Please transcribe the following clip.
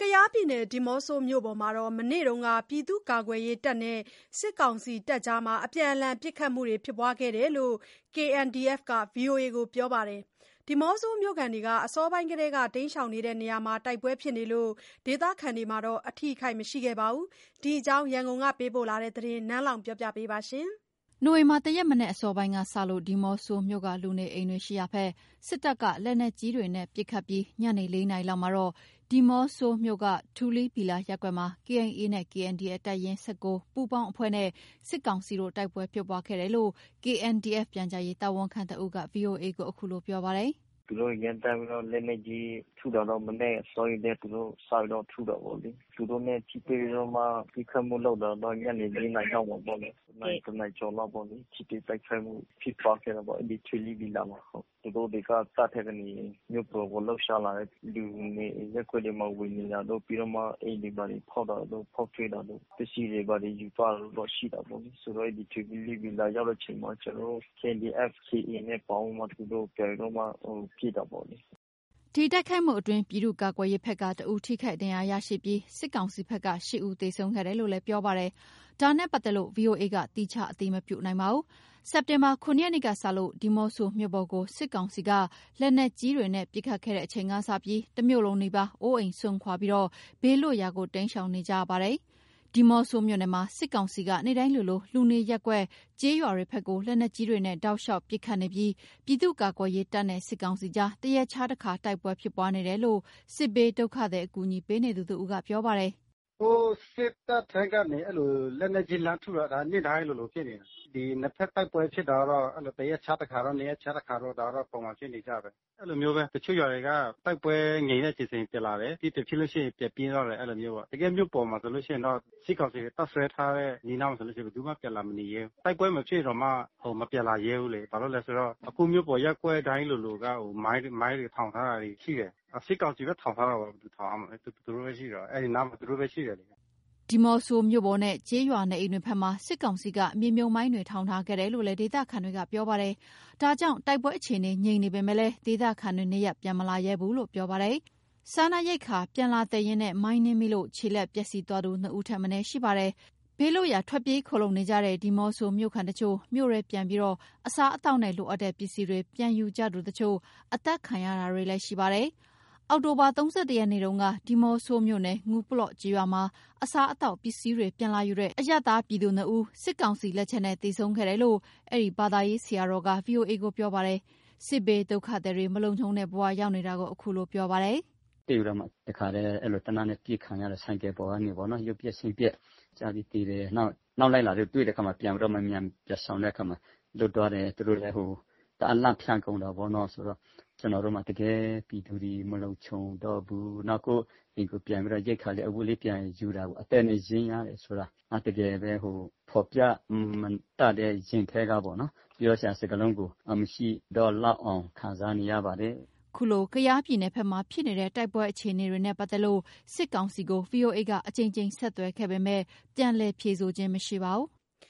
ကယားပြည်နယ်ဒီးမော့ဆိုမြို့ပေါ်မှာမနေ့ကပြည်သူ့ကာကွယ်ရေးတပ်နဲ့စစ်ကောင်စီတပ်ကြားအပြန်အလှန်ပစ်ခတ်မှုတွေဖြစ်ပွားခဲ့တယ်လို့ KNDF က VOA ကိုပြောပါတယ်။ ဒီးမော့ဆိုမြို့ခံတွေအစောပိုင်းကတည်းကတိမ်းရှောင်နေတဲ့နေရာမှာတိုက်ပွဲဖြစ်နေလို့ဒေသခံတွေအထိအခိုက်မရှိခဲ့ပါဘူး။ ဒီအကြောင်းရန်ကုန်ကပေးပို့တဲ့သတင်းကိုနန်းလောင်ဝ်ကပြောပြပါမယ်။နိုဝင်ဘာ ၁ ရက်မနက်အစောပိုင်းကစလို့ဒီးမော့ဆိုမြို့ကလူနေအိမ်တွေရှိရာဘက်စစ်တပ်ကလက်နက်ကြီးတွေနဲ့ပစ်ခတ်ပြီးညနေ 4 နာရီလောက်မှာတော့ဒီးမော့ဆိုမြို့ကထူလီးဘီလာရပ်ကွက်မှာ KA နဲ့ KNDF တပ်ရင်း ၁၉ ပူးပေါင်းအဖွဲ့နဲ့စစ်ကောင်စီတို့တိုက်ပွဲဖြစ်ပွားခဲ့တယ်လို့ KNDF ပြန်ကြားရေးတာဝန်ခံတဦးက VOA ကိုအခုလိုပြောပါတယ်။ "သူတို့ရမ်းသမ်းပြီးတော့လက်နက်ကြီးထုတာတော့မနက်အစောကြီးတည်းသူတို့စပြီးတော့ထုတာပေါ့လေ။သူတို့နဲ့ထိတွေ့ပြီးတော့မှပစ်ခတ်မှုလုပ်တာတော့ညနေ 4 နာရီလောက်မှာပေါ့လေ။1 နာရီကျော်လောက်ပေါ့လေ။ထိတွေ့တိုက်ခိုက်မှုဖြစ်ပွားခဲ့တာပေါ့အဲ့ဒီထူလီးဘီလာမှာဟုတ်။သူတို့တွေကတပ်ထဲကနေမြို့ပေါ်ကိုလှုပ်ရှားလာတဲ့လူနေရပ်ကွက်တွေမှာဝင်နေတာတို့ပြီးတော့မှအိမ်တွေဘာတွေဖောက်တာတို့ဖောက်ထွင်းတာတို့ပစ္စည်းတွေဘာတွေယူသွားတာတို့ရှိတာပေါ့လေ။ဆိုတော့အဲ့ဒီထူလီးဘီလာရောက်တဲ့အချိန်မှာကျွန်တော်တို့ KNDF KA နဲ့ပေါင်းပြီးမှသူတို့ပြန်ပြီးတော့မှပစ်တာပေါ့လေ။ " ဒီတိုက်ခိုက်မှုအတွင်းပြည်သူ့ကာကွယ်ရေးဘက်က1ဦးထိခိုက်ဒဏ်ရာရရှိပြီးစစ်ကောင်စီဘက်က8ဦးသေဆုံးခဲ့တယ်လို့လည်းပြောပါတယ်။ဒါနဲ့ပတ်သက်လို့ VOA ကသီးခြားအတည်မပြုနိုင်ပါဘူး။ စက်တင်ဘာ ၇ ရက်နေ့ကစလို့ဒီးမော့ဆိုမြို့ပေါ်ကိုစစ်ကောင်စီကလက်နက်ကြီးတွေနဲ့ပစ်ခတ်ခဲ့တဲ့အချိန်ကစပြီးတမြို့လုံးနီးပါးအိုးအိမ်စွန့်ခွာပြီးဘေးလွတ်ရာကိုတိမ်းရှောင်နေကြရပါတယ်။ ဒီးမော့ဆိုမြို့နယ်မှာစစ်ကောင်စီကနေ့တိုင်းလိုလိုလူနေရပ်ကွက်ကျေးရွာတွေဘက်ကိုလက်နက်ကြီးတွေနဲ့တောက်လျှောက်ပစ်ခတ်နေပြီးပြည်သူ့ကာကွယ်ရေးတပ်နဲ့စစ်ကောင်စီကြားတရက်ခြားတခါတိုက်ပွဲဖြစ်ပွားနေတယ်လို့စစ်ဘေးဒုက္ခသည်အကူအညီပေးနေသူတဦးကပြောပါတယ်။ "စစ်တပ်ထဲကနေအဲ့လိုလက်နက်ကြီးလှမ်းထုတာဒါနေ့တိုင်းလိုလိုဖြစ်နေတာ။ဒီနှစ်ဖက်တိုက်ပွဲဖြစ်တာတော့အဲ့လိုတရက်ခြားတခါတော့နှစ်ရက်ခြားတခါတော့ဒါတော့ပုံမှန်ဖြစ်နေကြပဲ။အဲ့လိုမျိုးပဲတချို့ရွာတွေကတိုက်ပွဲငြိမ်တဲ့အချိန်ဆိုရင်ပြန်လာတယ်ပြီးဖြစ်လို့ရှိရင်ပြန်ပြေးသွားတယ်အဲ့လိုမျိုးပေါ့။တကယ်မြို့ပေါ်မှာဆိုလို့ရှိရင်တော့စစ်ကောင်စီတပ်စွဲထားတဲ့ညီနောင်ဆိုလို့ရှိရင်ဘယ်သူမှပြန်လာမနေရဲဘူး။တိုက်ပွဲမဖြစ်တော့မှမပြန်လာရဲဘူးလေ။ဘာလို့လဲဆိုတော့အခုမြို့ပေါ်ရပ်ကွက်တိုင်းလိုလိုကမိုင်းတွေထောင်ထားတာတွေရှိတယ်။စစ်ကောင်စီပဲထောင်ထားတာပေါ့ဘယ်သူထောင်ရမလဲသူတို့ပဲရှိတာအဲ့ဒီနားမှာသူတို့ပဲရှိတယ်လေ။ " ဒီးမော့ဆိုမြို့ပေါ်နဲ့ကျေးရွာနေအိမ်တွေဘက်မှာစစ်ကောင်စီကမြေမြှုပ်မိုင်းတွေထောင်ထားခဲ့တယ်လို့လည်းဒေသခံတွေကပြောပါတယ်။ဒါကြောင့်တိုက်ပွဲအခြေအနေငြိမ်နေပေမယ့်ဒေသခံတွေနေရပ်ပြန်မလာရဲဘူးလို့ပြောပါတယ်။ စားနပ်ရိက္ခာပြန်လာသယ်ရင်းမိုင်းနင်းမိလို့ခြေလက်ပျက်စီးသွားသူ2ဦးထက်မနည်းရှိပါတယ်။ဘေးလွတ်ရာထွက်ပြေးခိုလှုံနေကြတဲ့ဒီးမော့ဆိုမြို့ခံတချို့မြို့ထဲပြန်ပြီးအစားအသောက်နဲ့လိုအပ်တဲ့ပစ္စည်းတွေပြန်ယူကြသူတချို့အသတ်ခံရတာတွေလည်းရှိပါတယ်။ အောက်တိုဘာ ၃၁ ရက်နေ့တုန်းကဒီးမော့ဆိုမြို့နယ်ငူးပလော့ကျေးရွာမှာအစားအသောက်ပစ္စည်းတွေပြန်လာယူတဲ့အရပ်သားပြည်သူ2ဦးစစ်ကောင်စီလက်ချက်နဲ့သေဆုံးခဲ့တယ်လို့အဲဒီဘာသာရေးဆရာတော်က VOA ကိုပြောပါတယ်။ စစ်ဘေးဒုက္ခသည်တွေမလုံခြုံတဲ့ဘဝရောက်နေတာကိုအခုလိုပြောပါတယ်။ "တေးတော့မှတခါတည်းအဲ့လိုတနတ်နဲ့ပစ်ခံရတဲ့ဆိုင်ကယ်ပေါ်ကနေပေါ့နော်ရုပ်ပျက်ဆင်းပျက်ကျပြီးတည်တယ်နောက်လိုက်လာတွေ့တဲ့အခါမှာပြန်ပြီးတော့မြန်ပြန်ဆောင်တဲ့အခါမှာလွတ်သွားတယ်သူတို့လည်းတအားလန့်ဖြန့်ကုန်တာပေါ့နော်ဆိုတော့ကျွန်တော်တို့မှာတကယ်ပြည်သူတွေမလုံခြုံတော့ဘူးနောက်ကိုအိမ်ကိုပြန်ပြီးတော့ရိတ်ခါလေးအဝတ်လေးပြန်ယူတာပေါ့အသက်နဲ့ရင်းရတယ်ဆိုတာတကယ်ပဲဖော်ပြမတတ်တဲ့ရင်ထဲကပေါ့နော်ပြောစရာစကားလုံးကိုမရှိတော့လောက်အောင်ခံစားနေရပါတယ်။ " ခုလိုကယားပြည်နယ်ဘက်မှာဖြစ်နေတဲ့တိုက်ပွဲအခြေအနေတွေနဲ့ပတ်သက်လို့စစ်ကောင်စီကို VOA ကအကြိမ်ကြိမ်ဆက်သွယ်ခဲ့ပေမယ့်ပြန်လည်ဖြေဆိုခြင်းမရှိပါဘူး